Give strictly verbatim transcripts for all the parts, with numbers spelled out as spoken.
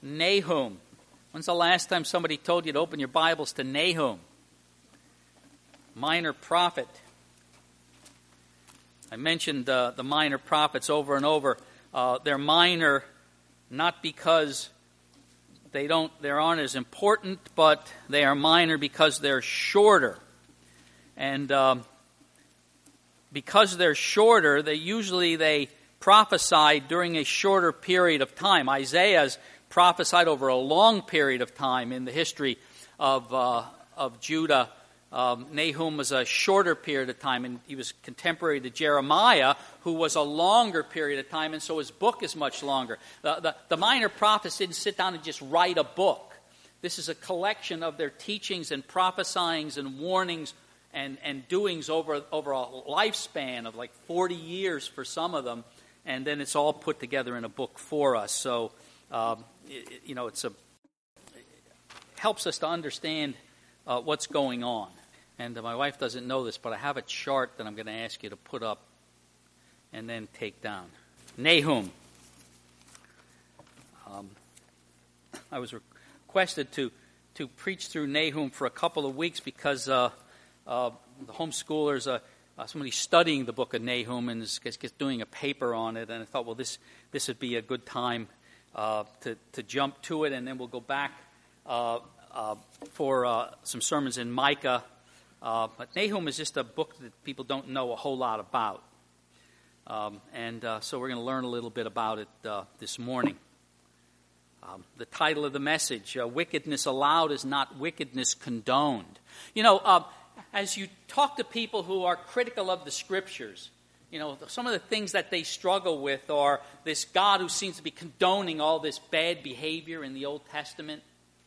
Nahum. When's the last time somebody told you to open your Bibles to Nahum? Minor prophet. I mentioned uh, the minor prophets over and over. Uh, they're minor not because they don't they aren't as important, but they are minor because they're shorter. And um, because they're shorter, they usually they prophesied during a shorter period of time. Isaiah's prophesied over a long period of time in the history of uh, of Judah. Um, Nahum was a shorter period of time, and he was contemporary to Jeremiah, who was a longer period of time, and so his book is much longer. The, the, the minor prophets didn't sit down and just write a book. This is a collection of their teachings and prophesyings and warnings and, and doings over, over a lifespan of like forty years for some of them, and then it's all put together in a book for us. So, um, it, you know, it's a it helps us to understand uh, what's going on. And uh, my wife doesn't know this, but I have a chart that I'm going to ask you to put up and then take down. Nahum. Um, I was requested to, to preach through Nahum for a couple of weeks because uh, uh, the homeschoolers, uh, uh, somebody's studying the book of Nahum and is, is doing a paper on it. And I thought, well, this this would be a good time uh, to, to jump to it. And then we'll go back uh, uh, for uh, some sermons in Micah. Uh, but Nahum is just a book that people don't know a whole lot about. Um, and uh, so we're going to learn a little bit about it uh, this morning. Um, the title of the message, uh, Wickedness Allowed is Not Wickedness Condoned. You know, uh, as you talk to people who are critical of the Scriptures, you know, some of the things that they struggle with are this God who seems to be condoning all this bad behavior in the Old Testament.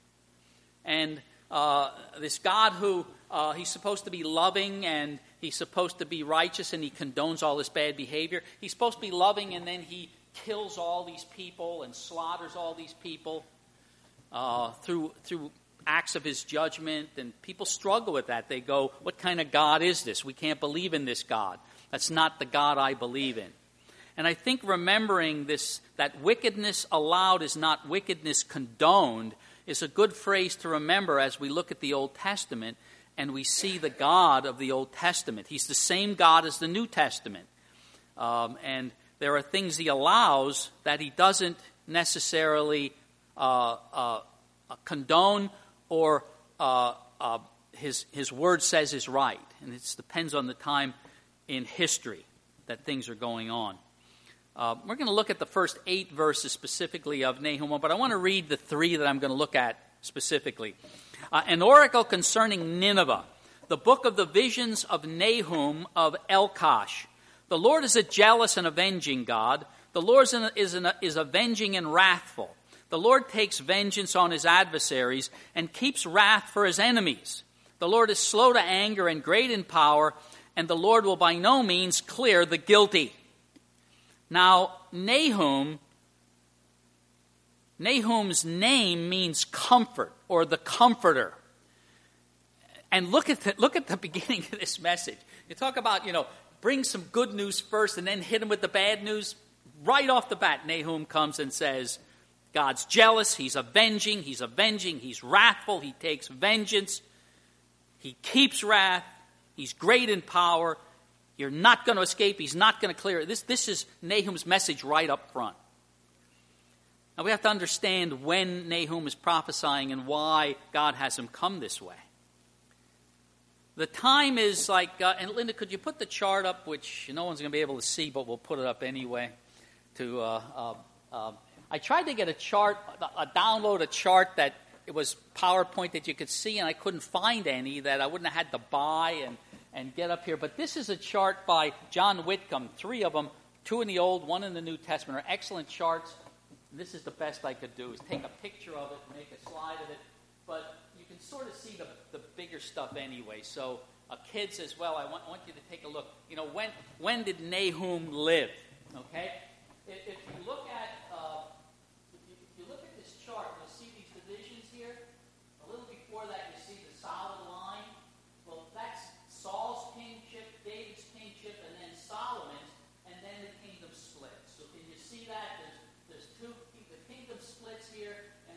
And uh, this God who Uh, he's supposed to be loving and he's supposed to be righteous and he condones all this bad behavior. He's supposed to be loving and then he kills all these people and slaughters all these people uh, through through acts of his judgment. And people struggle with that. They go, what kind of God is this? We can't believe in this God. That's not the God I believe in. And I think remembering this, that wickedness allowed is not wickedness condoned, is a good phrase to remember as we look at the Old Testament and we see the God of the Old Testament. He's the same God as the New Testament. Um, and there are things he allows that he doesn't necessarily uh, uh, condone or uh, uh, his, his word says is right. And it depends on the time in history that things are going on. Uh, we're going to look at the first eight verses specifically of Nahum, but I want to read the three that I'm going to look at specifically. Uh, an oracle concerning Nineveh, the book of the visions of Nahum of Elkosh. The Lord is a jealous and avenging God. The Lord is, an, is, an, is avenging and wrathful. The Lord takes vengeance on his adversaries and keeps wrath for his enemies. The Lord is slow to anger and great in power, and the Lord will by no means clear the guilty. Now, Nahum, Nahum's name means comfort or the comforter. And look at the, look at the beginning of this message. You talk about, you know, bring some good news first and then hit him with the bad news. Right off the bat, Nahum comes and says, God's jealous, he's avenging, he's avenging, he's wrathful, he takes vengeance, he keeps wrath, he's great in power. You're not going to escape. He's not going to clear it. This, this is Nahum's message right up front. Now we have to understand when Nahum is prophesying and why God has him come this way. The time is like, uh, and Linda, could you put the chart up, which no one's going to be able to see, but we'll put it up anyway. To uh, uh, uh, I tried to get a chart, a download a chart that it was PowerPoint that you could see, and I couldn't find any that I wouldn't have had to buy and and get up here. But this is a chart by John Whitcomb, three of them, two in the Old, one in the New Testament, are excellent charts. And this is the best I could do, is take a picture of it, make a slide of it. But you can sort of see the, the bigger stuff anyway. So uh, kids as well, I want, I want you to take a look. You know, when when did Nahum live? Okay? If, if you look at uh, if, you, if you look at this chart, you'll see these divisions here. A little before that, you see the solid line. Well, that's Saul's kingship, David's kingship, and then Solomon's, and then the kingdom splits. So can you see that? There's, there's two, the kingdom splits here, and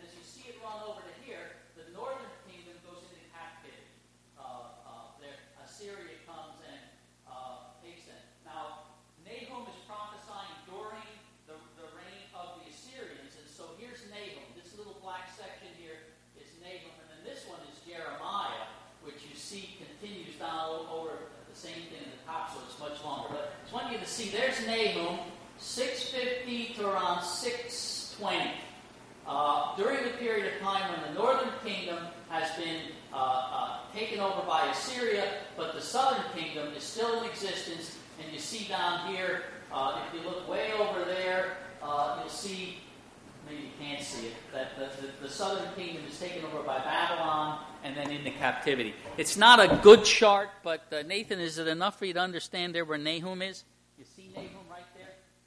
same thing in the top, so it's much longer. But I just want you to see, there's Nahum, six fifty to around six twenty. Uh, during the period of time when the northern kingdom has been uh, uh, taken over by Assyria, but the southern kingdom is still in existence. And you see down here, uh, if you look way over there, uh, you'll see, maybe you can't see it, that the, the, the southern kingdom is taken over by Babylon and then into captivity. It's not a good chart, but uh, Nathan, is it enough for you to understand there where Nahum is? You see Nahum right there?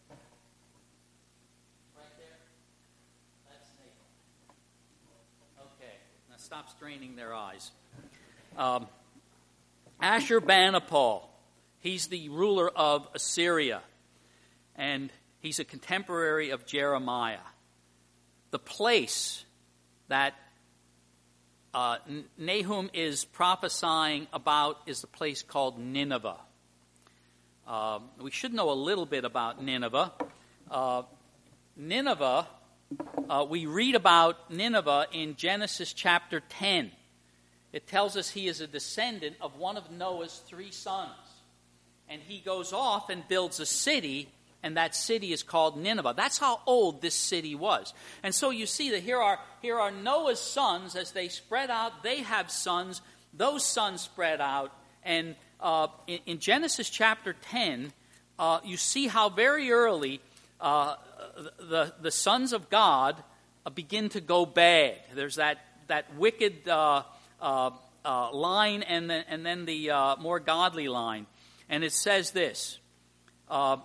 Stop straining their eyes. Um, Ashurbanipal, he's the ruler of Assyria, and he's a contemporary of Jeremiah. The place that uh, Nahum is prophesying about is the place called Nineveh. Uh, we should know a little bit about Nineveh. Uh, Nineveh Uh, we read about Nineveh in Genesis chapter ten. It tells us he is a descendant of one of Noah's three sons. And he goes off and builds a city, and that city is called Nineveh. That's how old this city was. And so you see that here are, here are Noah's sons. As they spread out, they have sons. Those sons spread out. And uh, in, in Genesis chapter ten, uh, you see how very early Uh, the the sons of God uh, begin to go bad. There's that that wicked uh, uh, uh, line, and then and then the uh, more godly line, and it says this: uh,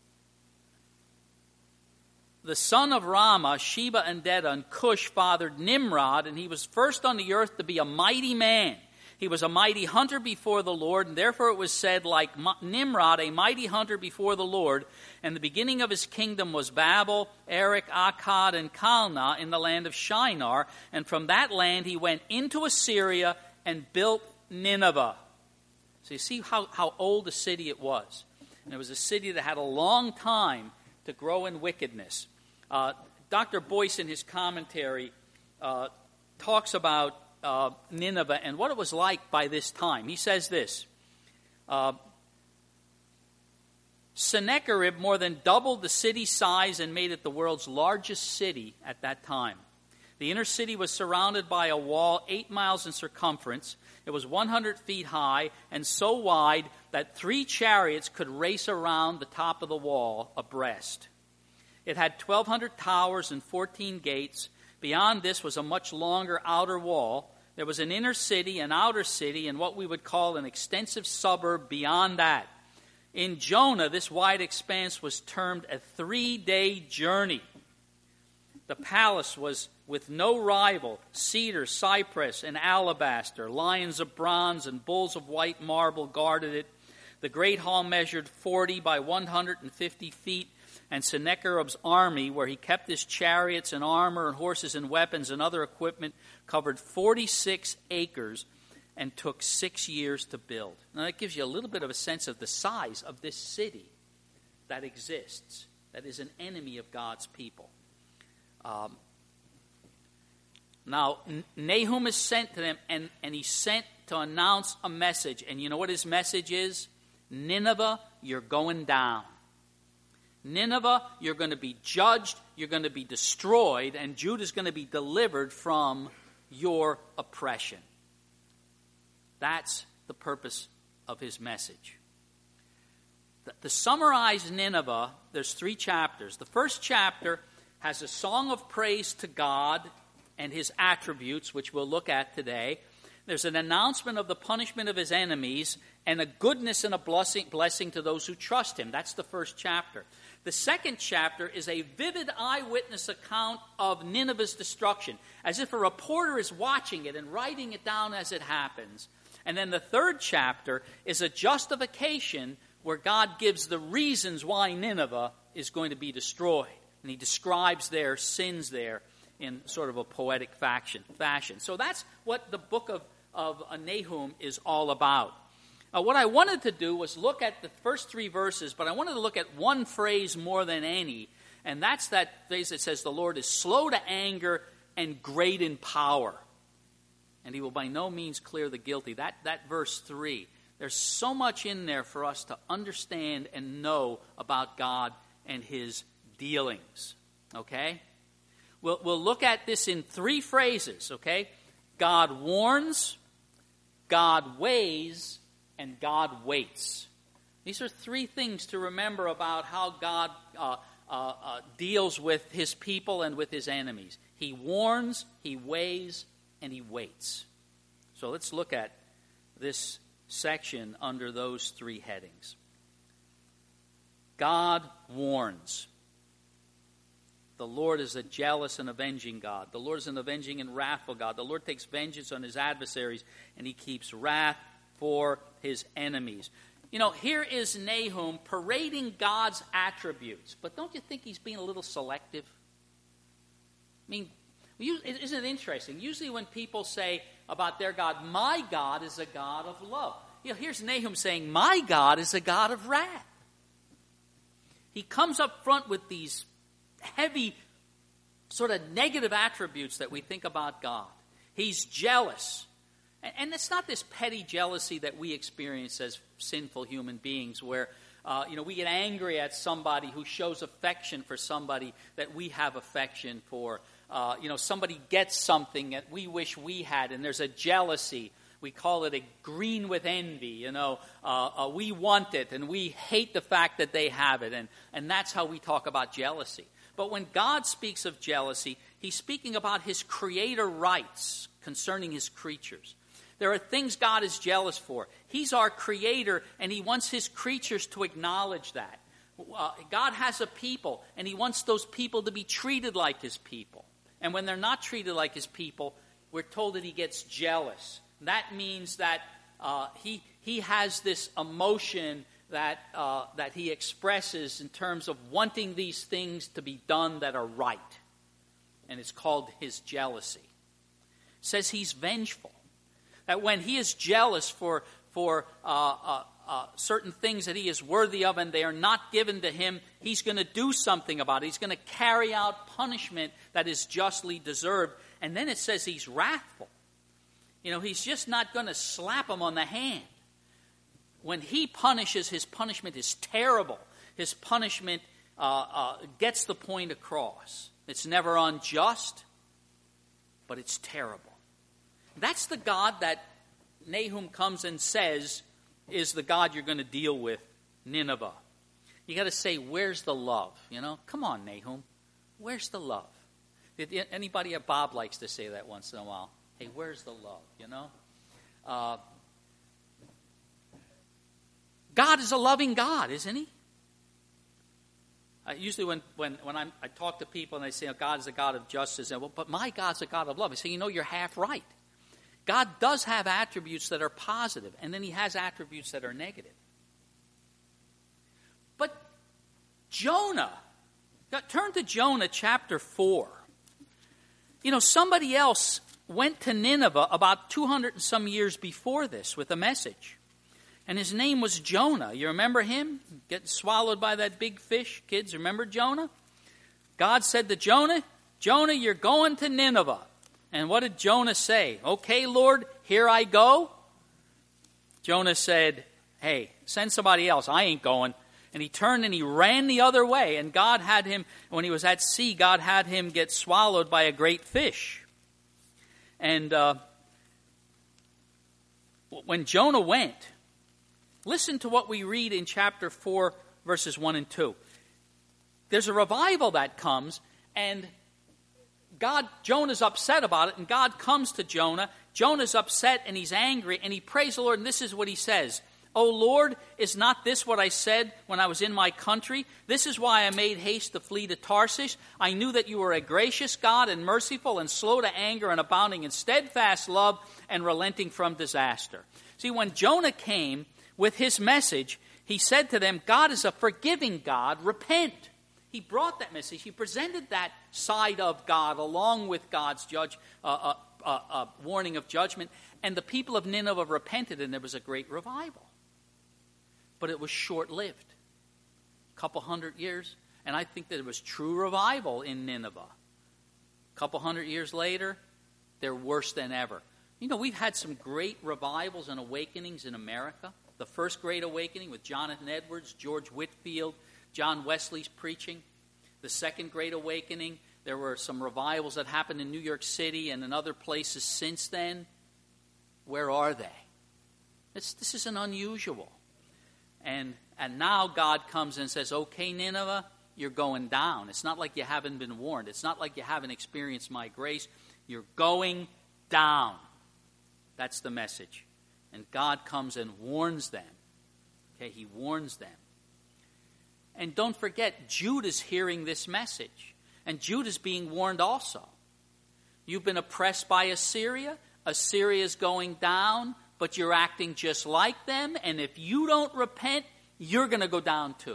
the son of Rama, Sheba and Dedan, Cush fathered Nimrod, and he was first on the earth to be a mighty man. He was a mighty hunter before the Lord, and therefore it was said, like Nimrod, a mighty hunter before the Lord. And the beginning of his kingdom was Babel, Erech, Akkad, and Calneh in the land of Shinar. And from that land he went into Assyria and built Nineveh. So you see how, how old a city it was. And it was a city that had a long time to grow in wickedness. Uh, Doctor Boyce, in his commentary, uh, talks about Uh, Nineveh and what it was like by this time. He says this: uh, Sennacherib more than doubled the city size and made it the world's largest city at that time. The inner city was surrounded by a wall eight miles in circumference. It was one hundred feet high and so wide that three chariots could race around the top of the wall abreast. It had twelve hundred towers and fourteen gates. Beyond this was a much longer outer wall. There was an inner city, an outer city, and what we would call an extensive suburb beyond that. In Jonah, this wide expanse was termed a three-day journey. The palace was with no rival, cedar, cypress, and alabaster. Lions of bronze and bulls of white marble guarded it. The great hall measured forty by one hundred fifty feet. And Sennacherib's army, where he kept his chariots and armor and horses and weapons and other equipment, covered forty-six acres and took six years to build. Now that gives you a little bit of a sense of the size of this city that exists, that is an enemy of God's people. Um, now, Nahum is sent to them, and, and he's sent to announce a message. And you know what his message is? Nineveh, you're going down. Nineveh, you're going to be judged, you're going to be destroyed, and Judah's going to be delivered from your oppression. That's the purpose of his message. To summarize Nineveh, there's three chapters. The first chapter has a song of praise to God and his attributes, which we'll look at today. There's an announcement of the punishment of his enemies and a goodness and a blessing, blessing to those who trust him. That's the first chapter. The second chapter is a vivid eyewitness account of Nineveh's destruction, as if a reporter is watching it and writing it down as it happens. And then the third chapter is a justification where God gives the reasons why Nineveh is going to be destroyed. And he describes their sins there in sort of a poetic fashion. So that's what the book of, of Nahum is all about. Uh, what I wanted to do was look at the first three verses, but I wanted to look at one phrase more than any, and that's that phrase that says the Lord is slow to anger and great in power, and he will by no means clear the guilty. That, that verse three, There's so much in there for us to understand and know about God and his dealings. Okay? We'll, we'll look at this in three phrases, okay? God warns, God weighs, and God waits. These are three things to remember about how God uh, uh, uh, deals with his people and with his enemies. He warns, he weighs, and he waits. So let's look at this section under those three headings. God warns. The Lord is a jealous and avenging God. The Lord is an avenging and wrathful God. The Lord takes vengeance on his adversaries, and he keeps wrath for his enemies. You know, here is Nahum parading God's attributes. But don't you think he's being a little selective? I mean, isn't it interesting? Usually when people say about their God, my God is a God of love. You know, here's Nahum saying, my God is a God of wrath. He comes up front with these heavy, sort of negative attributes that we think about God. He's jealous. And it's not this petty jealousy that we experience as sinful human beings where, uh, you know, we get angry at somebody who shows affection for somebody that we have affection for. Uh, you know, somebody gets something that we wish we had, and there's a jealousy. We call it a green with envy, you know. Uh, uh, we want it, and we hate the fact that they have it, and, and that's how we talk about jealousy. But when God speaks of jealousy, he's speaking about his creator rights concerning his creatures. There are things God is jealous for. He's our creator, and he wants his creatures to acknowledge that. Uh, God has a people, and he wants those people to be treated like his people. And when they're not treated like his people, we're told that he gets jealous. That means that uh, he he has this emotion that uh, that he expresses in terms of wanting these things to be done that are right. And it's called his jealousy. It says he's vengeful. That when he is jealous for, for uh, uh, uh, certain things that he is worthy of and they are not given to him, he's going to do something about it. He's going to carry out punishment that is justly deserved. And then it says he's wrathful. You know, he's just not going to slap him on the hand. When he punishes, his punishment is terrible. His punishment uh, uh, gets the point across. It's never unjust, but it's terrible. That's the God that Nahum comes and says is the God you're going to deal with, Nineveh. You got to say, where's the love? You know, come on, Nahum, where's the love? Did anybody at Bob likes to say that once in a while? Hey, where's the love? You know, uh, God is a loving God, isn't he? Uh, usually when, when, when I'm, I talk to people and they say, oh, God is a God of justice, and well, but my God's a God of love. I say, you know, you're half right. God does have attributes that are positive, and then he has attributes that are negative. But Jonah, turn to Jonah chapter four. You know, somebody else went to Nineveh about two hundred and some years before this with a message. And his name was Jonah. You remember him? Getting swallowed by that big fish. Kids, remember Jonah? God said to Jonah, Jonah, you're going to Nineveh. And what did Jonah say? Okay, Lord, here I go. Jonah said, hey, send somebody else. I ain't going. And he turned and he ran the other way. And God had him, when he was at sea, God had him get swallowed by a great fish. And uh, when Jonah went, listen to what we read in chapter four, verses one and two. There's a revival that comes, and God, Jonah's upset about it, and God comes to Jonah. Jonah's upset, and he's angry, and he prays the Lord, and this is what he says. O Lord, is not this what I said when I was in my country? This is why I made haste to flee to Tarshish. I knew that you were a gracious God and merciful and slow to anger and abounding in steadfast love and relenting from disaster. See, when Jonah came with his message, he said to them, God is a forgiving God, repent. He brought that message. He presented that side of God along with God's judge, uh, uh, uh, uh, warning of judgment. And the people of Nineveh repented, and there was a great revival. But it was short-lived. A couple hundred years. And I think that it was true revival in Nineveh. A couple hundred years later, they're worse than ever. You know, we've had some great revivals and awakenings in America. The First Great Awakening with Jonathan Edwards, George Whitefield, John Wesley's preaching. The Second Great Awakening, there were some revivals that happened in New York City and in other places since then. Where are they? It's, this isn't unusual. And, and now God comes and says, okay, Nineveh, you're going down. It's not like you haven't been warned. It's not like you haven't experienced my grace. You're going down. That's the message. And God comes and warns them. Okay, he warns them. And don't forget, Judah's hearing this message. And Judah's being warned also. You've been oppressed by Assyria. Assyria's going down, but you're acting just like them. And if you don't repent, you're going to go down too.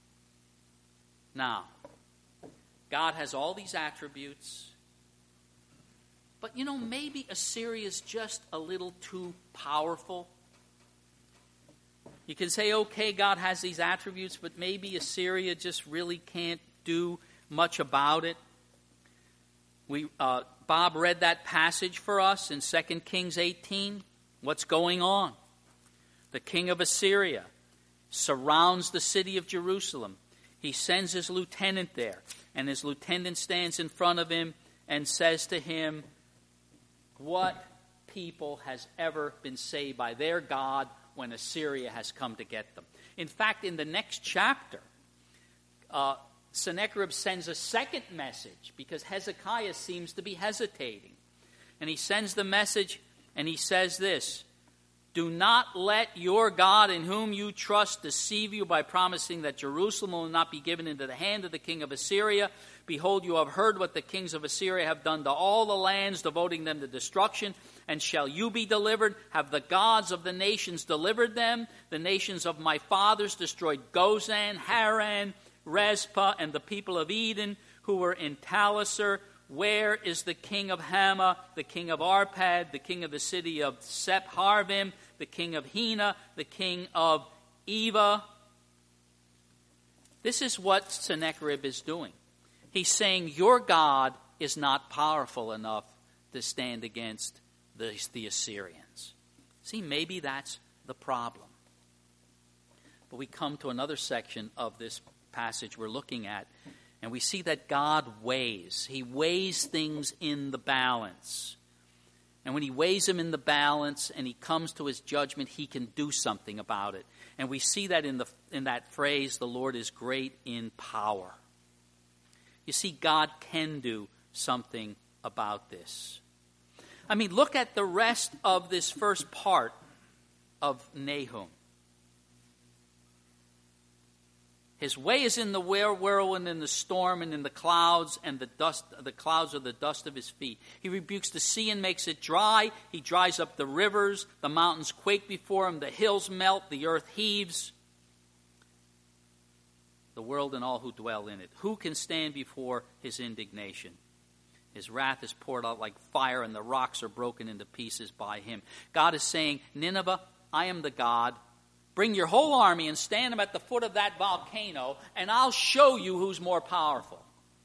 Now, God has all these attributes. But, you know, maybe Assyria's just a little too powerful. You can say, okay, God has these attributes, but maybe Assyria just really can't do much about it. We, uh, Bob read that passage for us in Second Kings eighteen. What's going on? The king of Assyria surrounds the city of Jerusalem. He sends his lieutenant there, and his lieutenant stands in front of him and says to him, what people has ever been saved by their God when Assyria has come to get them? In fact, in the next chapter, uh, Sennacherib sends a second message because Hezekiah seems to be hesitating. And he sends the message and he says this, do not let your God in whom you trust deceive you by promising that Jerusalem will not be given into the hand of the king of Assyria. Behold, you have heard what the kings of Assyria have done to all the lands, devoting them to destruction. And shall you be delivered? Have the gods of the nations delivered them? The nations of my fathers destroyed Gozan, Haran, Rezpah, and the people of Eden who were in Taliser. Where is the king of Hamath, the king of Arpad, the king of the city of Sepharvim, the king of Hena, the king of Eva? This is what Sennacherib is doing. He's saying your God is not powerful enough to stand against the, the Assyrians. See, maybe that's the problem. But we come to another section of this passage we're looking at, and we see that God weighs. He weighs things in the balance. And when he weighs them in the balance and he comes to his judgment, he can do something about it. And we see that in the in that phrase, the Lord is great in power. You see, God can do something about this. I mean, look at the rest of this first part of Nahum. His way is in the whirlwind, in the storm, and in the clouds, and the dust. The clouds are the dust of his feet. He rebukes the sea and makes it dry. He dries up the rivers. The mountains quake before him. The hills melt. The earth heaves. The world and all who dwell in it. Who can stand before his indignation? His wrath is poured out like fire, and the rocks are broken into pieces by him. God is saying, Nineveh, I am the God. Bring your whole army and stand them at the foot of that volcano, and I'll show you who's more powerful.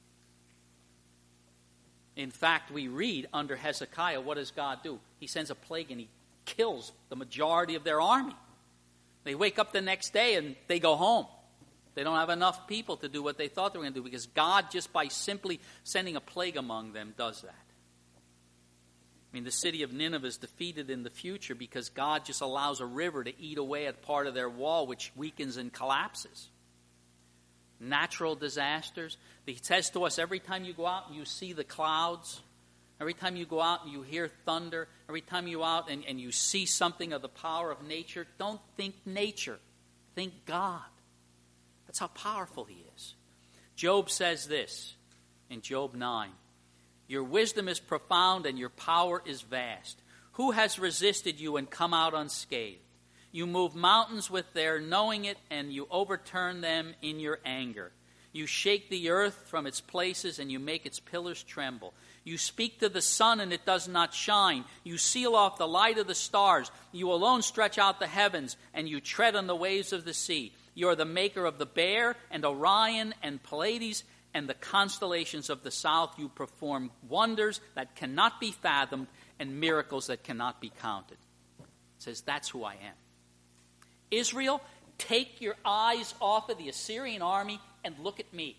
In fact, we read under Hezekiah, what does God do? He sends a plague and he kills the majority of their army. They wake up the next day and they go home. They don't have enough people to do what they thought they were going to do, because God, just by simply sending a plague among them, does that. I mean, the city of Nineveh is defeated in the future because God just allows a river to eat away at part of their wall, which weakens and collapses. Natural disasters. He says to us, every time you go out and you see the clouds, every time you go out and you hear thunder, every time you go out and, and you see something of the power of nature, don't think nature. Think God. That's how powerful he is. Job says this in Job nine. Your wisdom is profound and your power is vast. Who has resisted you and come out unscathed? You move mountains with their knowing it, and you overturn them in your anger. You shake the earth from its places, and you make its pillars tremble. You speak to the sun, and it does not shine. You seal off the light of the stars. You alone stretch out the heavens, and you tread on the waves of the sea. You are the maker of the Bear, and Orion, and Pleiades, and the constellations of the south. You perform wonders that cannot be fathomed and miracles that cannot be counted. It says, that's who I am. Israel, take your eyes off of the Assyrian army and look at me.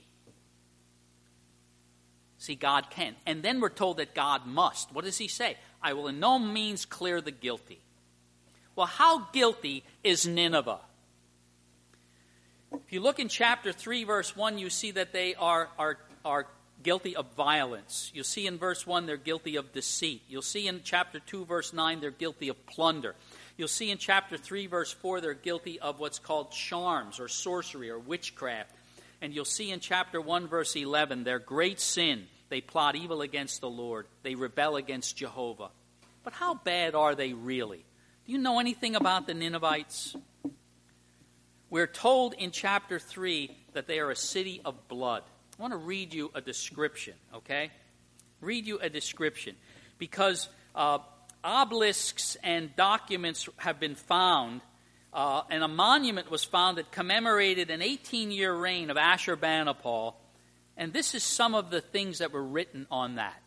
See, God can. And then we're told that God must. What does he say? I will in no means clear the guilty. Well, how guilty is Nineveh? If you look in chapter three, verse one, you see that they are, are, are guilty of violence. You'll see in verse one they're guilty of deceit. You'll see in chapter two, verse nine, they're guilty of plunder. You'll see in chapter three, verse four, they're guilty of what's called charms or sorcery or witchcraft. And you'll see in chapter one, verse eleven, their great sin. They plot evil against the Lord. They rebel against Jehovah. But how bad are they really? Do you know anything about the Ninevites? We're told in chapter three that they are a city of blood. I want to read you a description, okay? Read you a description. Because uh, obelisks and documents have been found, uh, and a monument was found that commemorated an eighteen-year reign of Ashurbanipal. And this is some of the things that were written on that.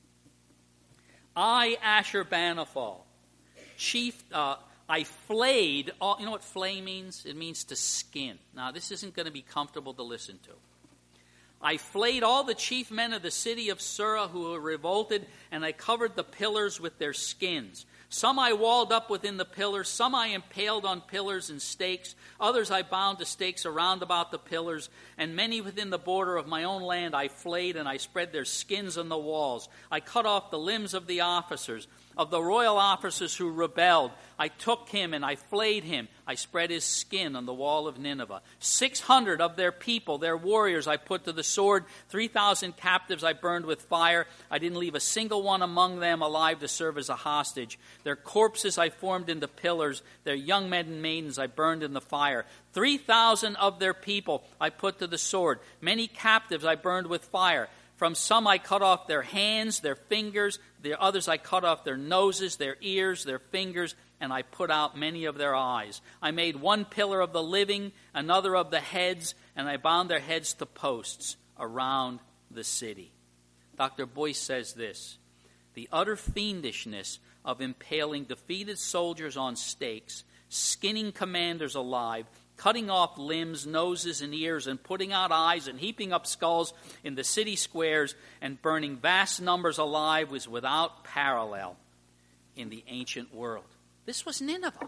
I, Ashurbanipal, chief, uh, I flayed, all, you know what flay means? It means to skin. Now, this isn't going to be comfortable to listen to. I flayed all the chief men of the city of Surah who were revolted, and I covered the pillars with their skins. Some I walled up within the pillars, some I impaled on pillars and stakes, others I bound to stakes around about the pillars, and many within the border of my own land I flayed, and I spread their skins on the walls. I cut off the limbs of the officers, of the royal officers who rebelled. I took him and I flayed him. I spread his skin on the wall of Nineveh. Six hundred of their people, their warriors, I put to the sword. Three thousand captives I burned with fire. I didn't leave a single one among them alive to serve as a hostage. Their corpses I formed into pillars. Their young men and maidens I burned in the fire. Three thousand of their people I put to the sword. Many captives I burned with fire. From some I cut off their hands, their fingers. The others I cut off their noses, their ears, their fingers, and I put out many of their eyes. I made one pillar of the living, another of the heads, and I bound their heads to posts around the city. Doctor Boyce says this: the utter fiendishness of impaling defeated soldiers on stakes, skinning commanders alive, cutting off limbs, noses, and ears, and putting out eyes, and heaping up skulls in the city squares, and burning vast numbers alive was without parallel in the ancient world. This was Nineveh.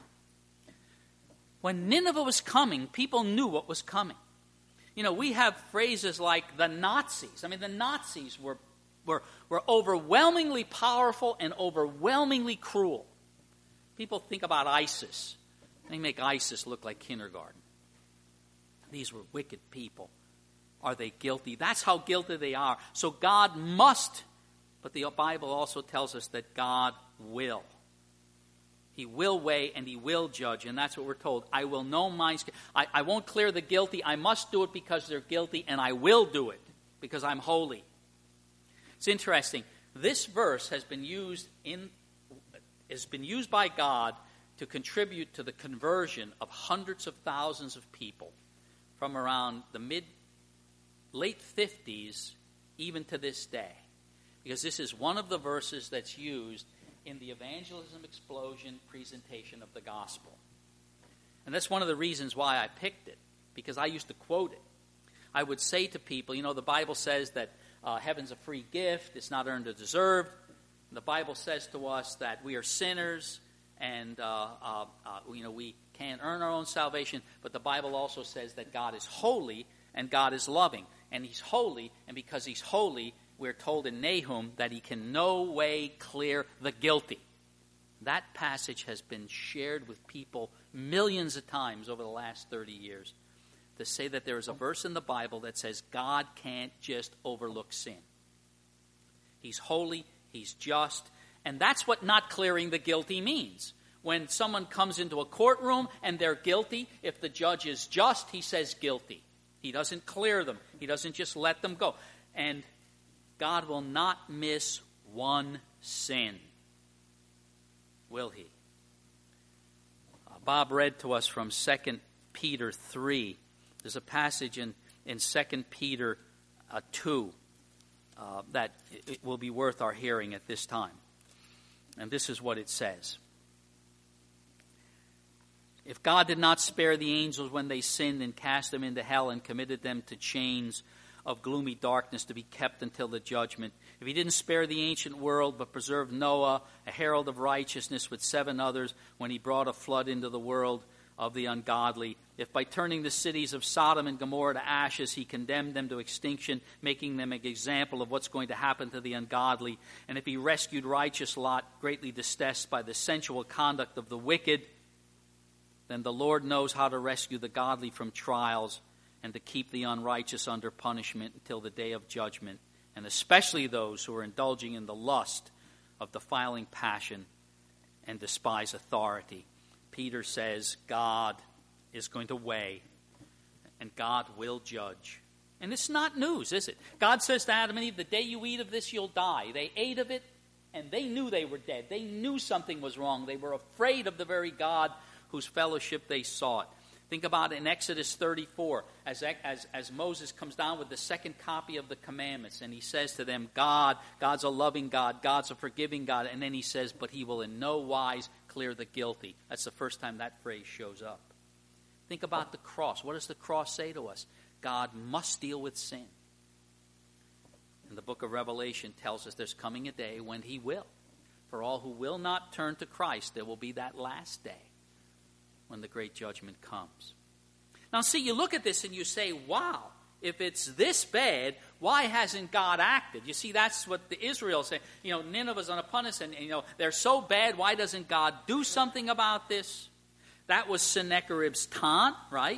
When Nineveh was coming, people knew what was coming. You know, we have phrases like the Nazis. I mean, the Nazis were, were, were overwhelmingly powerful and overwhelmingly cruel. People think about ISIS. They make ISIS look like kindergarten. These were wicked people. Are they guilty? That's how guilty they are. So God must, but the Bible also tells us that God will. He will weigh and he will judge, and that's what we're told. I will know mine. I, I won't clear the guilty. I must do it because they're guilty, and I will do it because I'm holy. It's interesting. This verse has been used in has been used by God to contribute to the conversion of hundreds of thousands of people from around the mid, late fifties, even to this day. Because this is one of the verses that's used in the evangelism explosion presentation of the gospel. And that's one of the reasons why I picked it, because I used to quote it. I would say to people, you know, the Bible says that uh, heaven's a free gift, it's not earned or deserved. The Bible says to us that we are sinners, and uh, uh, uh, you know, we can't earn our own salvation, but the Bible also says that God is holy and God is loving. And he's holy, and because he's holy, we're told in Nahum that he can no way clear the guilty. That passage has been shared with people millions of times over the last thirty years to say that there is a verse in the Bible that says God can't just overlook sin. He's holy, he's just, and that's what not clearing the guilty means. When someone comes into a courtroom and they're guilty, if the judge is just, he says guilty. He doesn't clear them. He doesn't just let them go. And God will not miss one sin, will he? Uh, Bob read to us from Second Peter three. There's a passage in, in Second Peter uh, two uh, that it, it will be worth our hearing at this time. And this is what it says. If God did not spare the angels when they sinned and cast them into hell and committed them to chains of gloomy darkness to be kept until the judgment, if he didn't spare the ancient world but preserved Noah, a herald of righteousness, with seven others when he brought a flood into the world of the ungodly, if by turning the cities of Sodom and Gomorrah to ashes he condemned them to extinction, making them an example of what's going to happen to the ungodly, and if he rescued righteous Lot, greatly distressed by the sensual conduct of the wicked, then the Lord knows how to rescue the godly from trials and to keep the unrighteous under punishment until the day of judgment, and especially those who are indulging in the lust of defiling passion and despise authority. Peter says God is going to weigh, and God will judge. And it's not news, is it? God says to Adam and Eve, the day you eat of this, you'll die. They ate of it, and they knew they were dead. They knew something was wrong. They were afraid of the very God whose fellowship they sought. Think about it in Exodus thirty-four, as, as, as Moses comes down with the second copy of the commandments, and he says to them, God, God's a loving God, God's a forgiving God, and then he says, but he will in no wise clear the guilty. That's the first time that phrase shows up. Think about the cross. What does the cross say to us? God must deal with sin. And the book of Revelation tells us there's coming a day when he will. For all who will not turn to Christ, there will be that last day when the great judgment comes. Now, see, you look at this and you say, wow, if it's this bad, why hasn't God acted? You see, that's what the Israel say. You know, Nineveh's upon us, and, you know, they're so bad, why doesn't God do something about this? That was Sennacherib's taunt, right?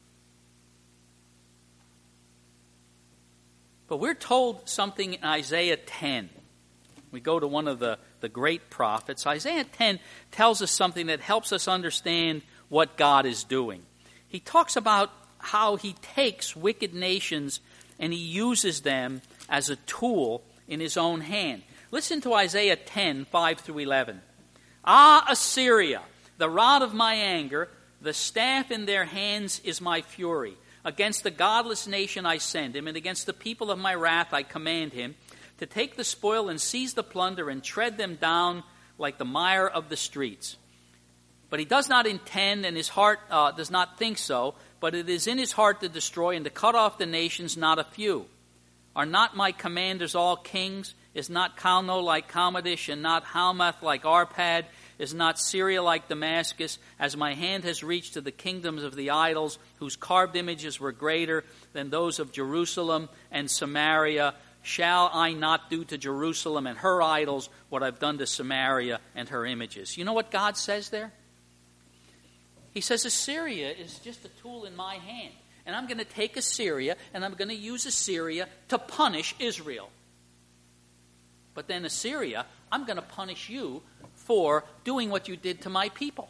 But we're told something in Isaiah ten. We go to one of the, the great prophets. Isaiah ten tells us something that helps us understand what God is doing. He talks about how he takes wicked nations and he uses them as a tool in his own hand. Listen to Isaiah ten, five through eleven. Ah, Assyria, the rod of my anger, the staff in their hands is my fury. Against the godless nation I send him, and against the people of my wrath I command him, to take the spoil and seize the plunder and tread them down like the mire of the streets. But he does not intend, and his heart uh, does not think so, but it is in his heart to destroy and to cut off the nations, not a few. Are not my commanders all kings? Is not Calno like Carchemish, and not Hamath like Arpad? Is not Syria like Damascus? As my hand has reached to the kingdoms of the idols, whose carved images were greater than those of Jerusalem and Samaria, shall I not do to Jerusalem and her idols what I've done to Samaria and her images? You know what God says there? He says Assyria is just a tool in my hand. And I'm going to take Assyria and I'm going to use Assyria to punish Israel. But then Assyria, I'm going to punish you for doing what you did to my people.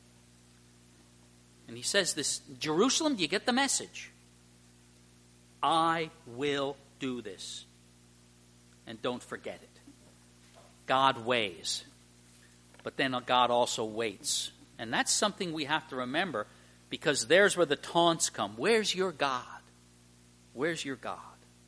And he says this, Jerusalem, do you get the message? I will do this. And don't forget it. God weighs. But then God also waits. And that's something we have to remember, because there's where the taunts come. Where's your God? Where's your God?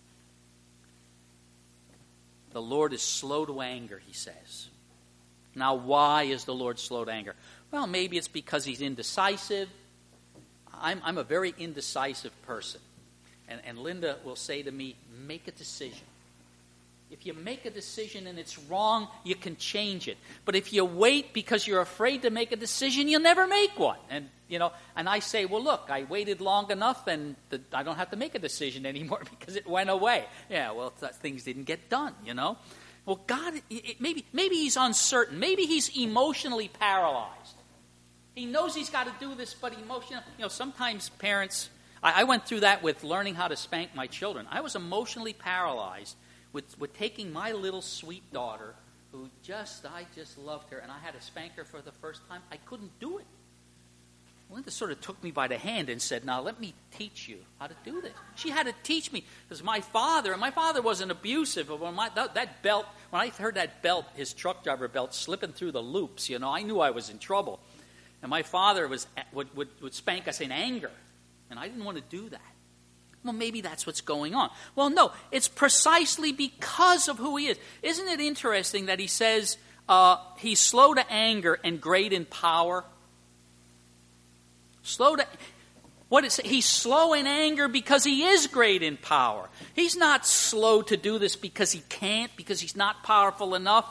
The Lord is slow to anger, he says. Now, why is the Lord slow to anger? Well, maybe it's because he's indecisive. I'm, I'm a very indecisive person. And, and Linda will say to me, make a decision. If you make a decision and it's wrong, you can change it. But if you wait because you're afraid to make a decision, you'll never make one. And you know, and I say, well, look, I waited long enough, and the, I don't have to make a decision anymore because it went away. Yeah, well, th- things didn't get done. You know, well, God, it, maybe maybe he's uncertain. Maybe he's emotionally paralyzed. He knows he's got to do this, but emotionally, you know, sometimes parents. I, I went through that with learning how to spank my children. I was emotionally paralyzed with, with taking my little sweet daughter, who just, I just loved her, and I had to spank her for the first time. I couldn't do it. Linda sort of took me by the hand and said, now let me teach you how to do this. She had to teach me, because my father, and my father wasn't abusive, but when my, that, that belt, when I heard that belt, his truck driver belt, slipping through the loops, you know, I knew I was in trouble. And my father was would, would, would spank us in anger, and I didn't want to do that. Well, maybe that's what's going on. Well, no, it's precisely because of who he is. Isn't it interesting that he says uh, he's slow to anger and great in power? Slow to... What is, he's slow in anger because he is great in power. He's not slow to do this because he can't, because he's not powerful enough.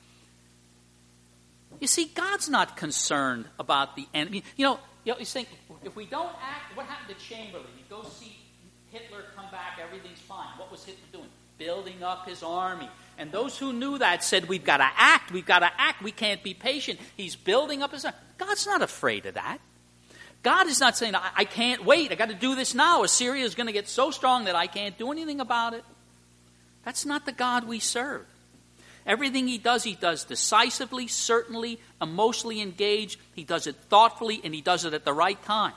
You see, God's not concerned about the enemy. You know, you know, you think, if we don't act, what happened to Chamberlain? You go see Hitler come back, everything's fine. What was Hitler doing? Building up his army. And those who knew that said, we've got to act, we've got to act, we can't be patient. He's building up his army. God's not afraid of that. God is not saying, I, I can't wait, I got to do this now. Assyria is going to get so strong that I can't do anything about it. That's not the God we serve. Everything he does, he does decisively, certainly, emotionally engaged. He does it thoughtfully, and he does it at the right time.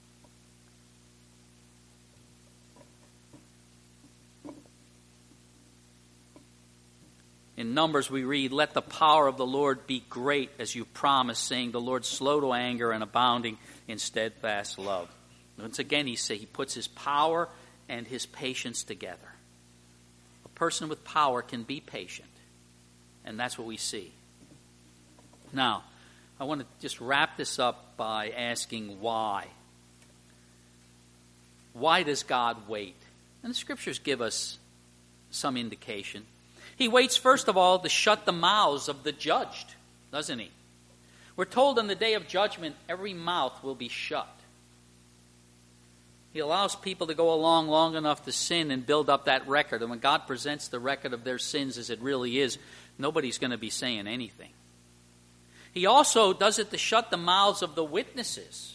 In Numbers we read, let the power of the Lord be great as you promised, saying the Lord's slow to anger and abounding in steadfast love. Once again, he say he puts his power and his patience together. A person with power can be patient, and that's what we see. Now, I want to just wrap this up by asking why. Why does God wait? And the scriptures give us some indication. He waits, first of all, to shut the mouths of the judged, doesn't he? We're told on the day of judgment, every mouth will be shut. He allows people to go along long enough to sin and build up that record. And when God presents the record of their sins as it really is, nobody's going to be saying anything. He also does it to shut the mouths of the witnesses.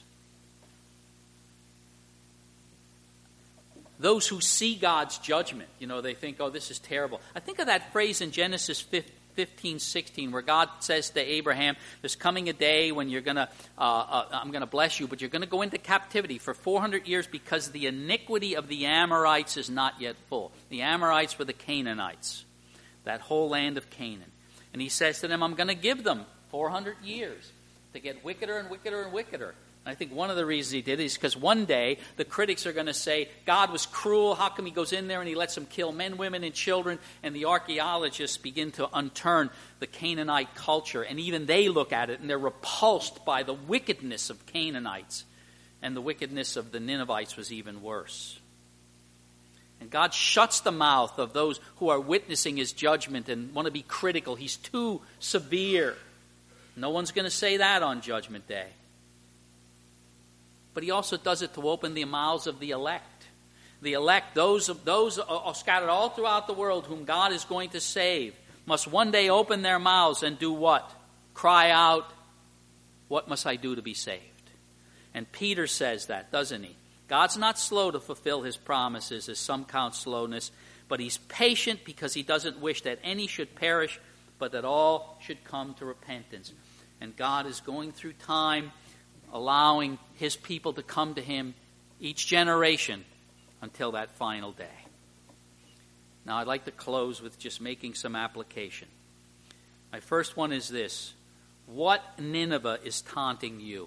Those who see God's judgment, you know, they think, oh, this is terrible. I think of that phrase in Genesis fifteen, sixteen, where God says to Abraham, there's coming a day when you're going to, uh, uh, I'm going to bless you, but you're going to go into captivity for four hundred years because the iniquity of the Amorites is not yet full. The Amorites were the Canaanites, that whole land of Canaan. And he says to them, I'm going to give them four hundred years to get wickeder and wickeder and wickeder. I think one of the reasons he did is because one day the critics are going to say, God was cruel, how come he goes in there and he lets them kill men, women, and children? And the archaeologists begin to unturn the Canaanite culture, and even they look at it and they're repulsed by the wickedness of Canaanites. And the wickedness of the Ninevites was even worse. And God shuts the mouth of those who are witnessing his judgment and want to be critical. He's too severe. No one's going to say that on Judgment Day. But he also does it to open the mouths of the elect. The elect, those, those are scattered all throughout the world whom God is going to save, must one day open their mouths and do what? Cry out, what must I do to be saved? And Peter says that, doesn't he? God's not slow to fulfill his promises, as some count slowness, but he's patient because he doesn't wish that any should perish, but that all should come to repentance. And God is going through time, allowing his people to come to him each generation until that final day. Now I'd like to close with just making some application. My first one is this. What Nineveh is taunting you?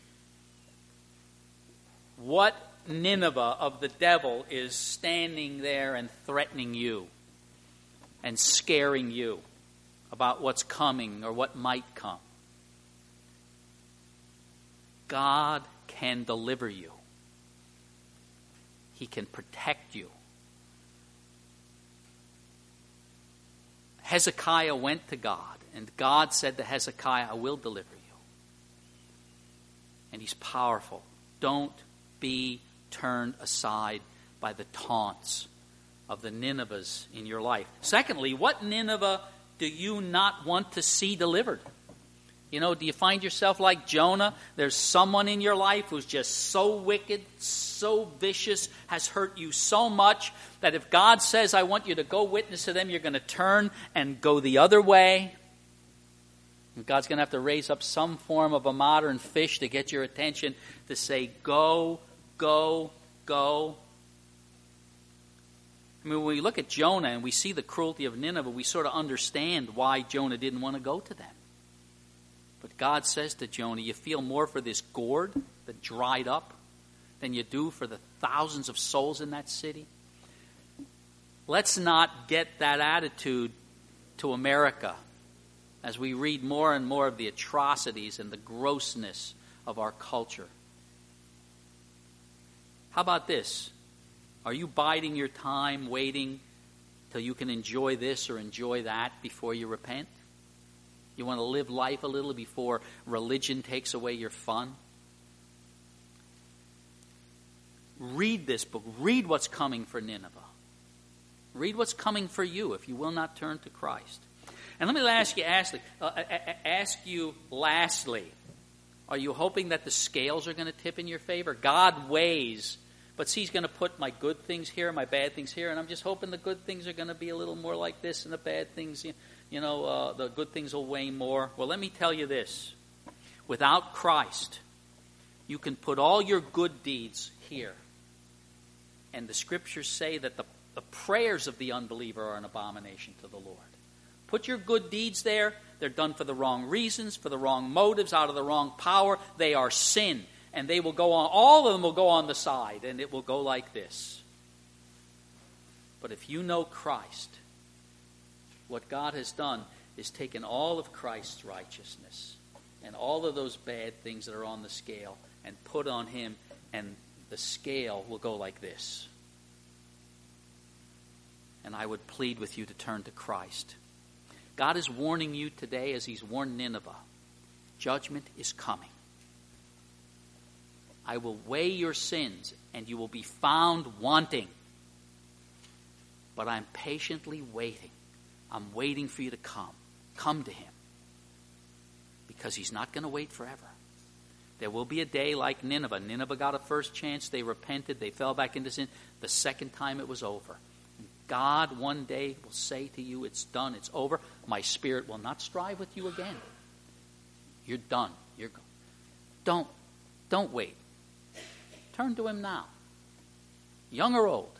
What Nineveh of the devil is standing there and threatening you and scaring you about what's coming or what might come? God can deliver you. He can protect you. Hezekiah went to God, and God said to Hezekiah, I will deliver you. And he's powerful. Don't be turned aside by the taunts of the Ninevehs in your life. Secondly, what Nineveh do you not want to see delivered? You know, do you find yourself like Jonah? There's someone in your life who's just so wicked, so vicious, has hurt you so much that if God says, I want you to go witness to them, you're going to turn and go the other way. And God's going to have to raise up some form of a modern fish to get your attention to say, go, go, go. I mean, when we look at Jonah and we see the cruelty of Nineveh, we sort of understand why Jonah didn't want to go to them. But God says to Jonah, you feel more for this gourd that dried up than you do for the thousands of souls in that city? Let's not get that attitude to America as we read more and more of the atrocities and the grossness of our culture. How about this? Are you biding your time, waiting till you can enjoy this or enjoy that before you repent? You want to live life a little before religion takes away your fun? Read this book. Read what's coming for Nineveh. Read what's coming for you if you will not turn to Christ. And let me ask you, lastly, uh, ask you lastly, are you hoping that the scales are going to tip in your favor? God weighs, but see, He's going to put my good things here, my bad things here, and I'm just hoping the good things are going to be a little more like this, and the bad things, you know, uh, the good things will weigh more. Well, let me tell you this. Without Christ, you can put all your good deeds here. And the Scriptures say that the, the prayers of the unbeliever are an abomination to the Lord. Put your good deeds there. They're done for the wrong reasons, for the wrong motives, out of the wrong power. They are sin. And they will go on, all of them will go on the side, and it will go like this. But if you know Christ, what God has done is taken all of Christ's righteousness and all of those bad things that are on the scale and put on Him, and the scale will go like this. And I would plead with you to turn to Christ. God is warning you today, as He's warned Nineveh. Judgment is coming. I will weigh your sins, and you will be found wanting. But I'm patiently waiting. I'm waiting for you to come. Come to Him. Because He's not going to wait forever. There will be a day like Nineveh. Nineveh got a first chance. They repented. They fell back into sin. The second time it was over. And God one day will say to you, it's done. It's over. My Spirit will not strive with you again. You're done. You're go- Don't, don't wait. Turn to Him now. Young or old.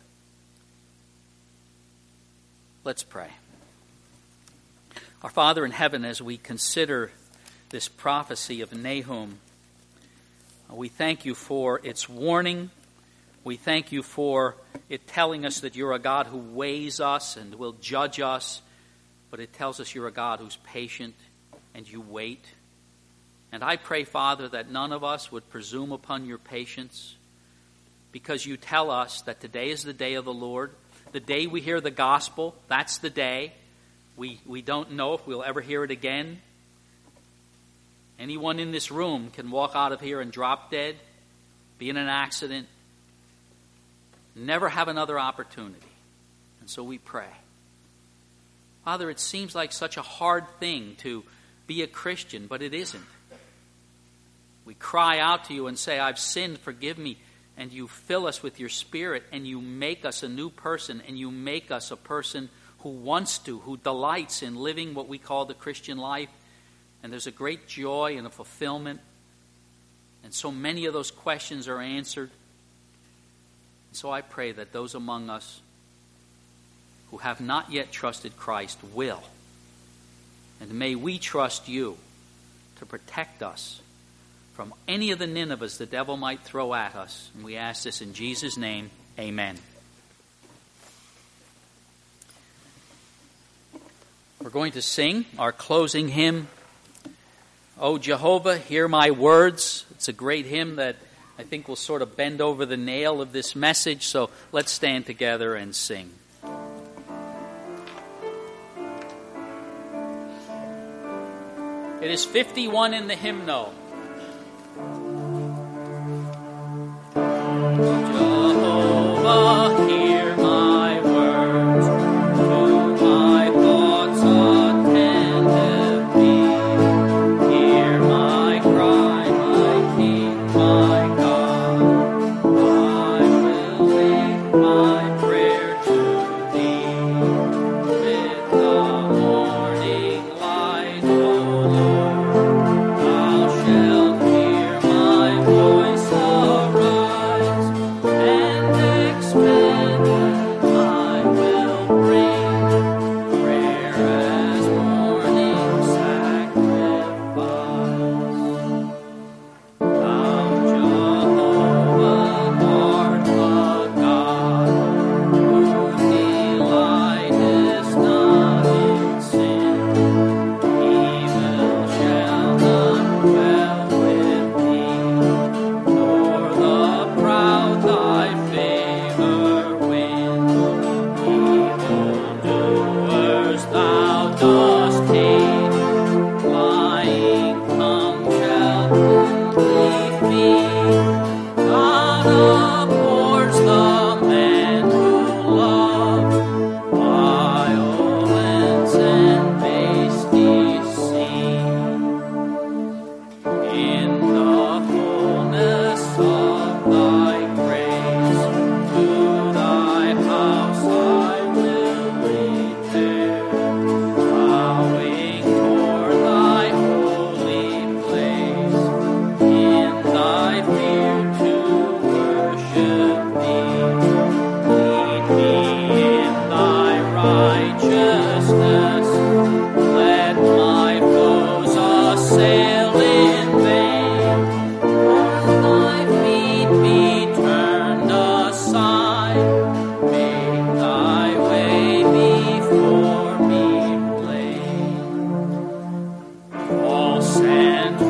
Let's pray. Our Father in heaven, as we consider this prophecy of Nahum, we thank You for its warning. We thank You for it telling us that You're a God who weighs us and will judge us. But it tells us You're a God who's patient and You wait. And I pray, Father, that none of us would presume upon Your patience, because You tell us that today is the day of the Lord. The day we hear the gospel, that's the day. We, we don't know if we'll ever hear it again. Anyone in this room can walk out of here and drop dead, be in an accident, never have another opportunity. And so we pray. Father, it seems like such a hard thing to be a Christian, but it isn't. We cry out to You and say, I've sinned, forgive me. And You fill us with Your Spirit, and You make us a new person, and You make us a person who wants to, who delights in living what we call the Christian life. And there's a great joy and a fulfillment. And so many of those questions are answered. And so I pray that those among us who have not yet trusted Christ will. And may we trust You to protect us from any of the Ninevehs the devil might throw at us. And we ask this in Jesus' name. Amen. We're going to sing our closing hymn, O Jehovah, Hear My Words. It's a great hymn that I think will sort of bend over the nail of this message. So let's stand together and sing. It is fifty-one in the hymnal. Jehovah, hear my words, to my thoughts attentive be. Hear my cry, my King, my God. I will make my prayer to Thee. With the morning light, O Lord, Thou shalt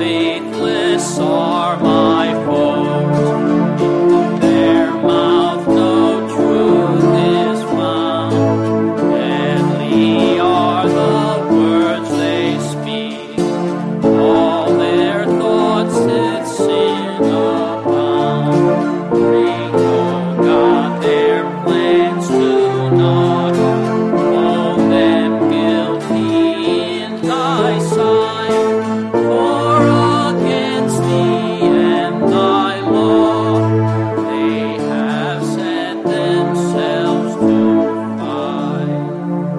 faithless are my foes. In their mouth no truth is found. Deadly are the words they speak. All their thoughts did sin abound. Bring, O God, their plans to naught. Hold them guilty in thy sight. For against thee and thy law they have set themselves to fight.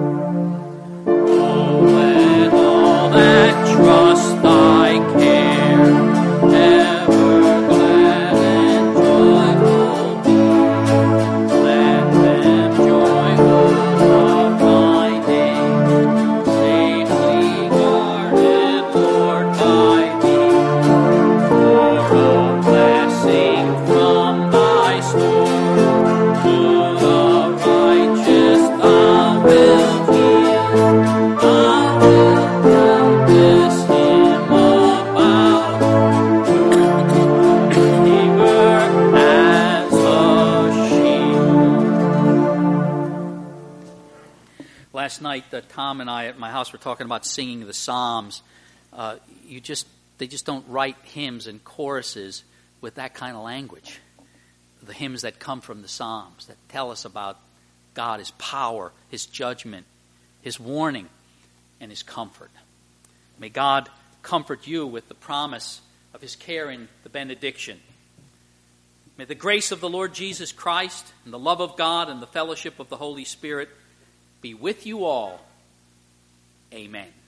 Oh, let all that trust thy care ever glad and joyful be. Let them joyful of thy name, safely guarded, Lord, by thee. For a blessing from thy store to the righteous thou wilt yield. I will compass him about, eager as a shield. Last night, uh, Tom and I at my house were talking about singing the Psalms. Uh, you just they just don't write hymns and choruses with that kind of language. The hymns that come from the Psalms that tell us about God, His power, His judgment, His warning, and His comfort. May God comfort you with the promise of His care in the benediction. May the grace of the Lord Jesus Christ and the love of God and the fellowship of the Holy Spirit be with you all. Amen.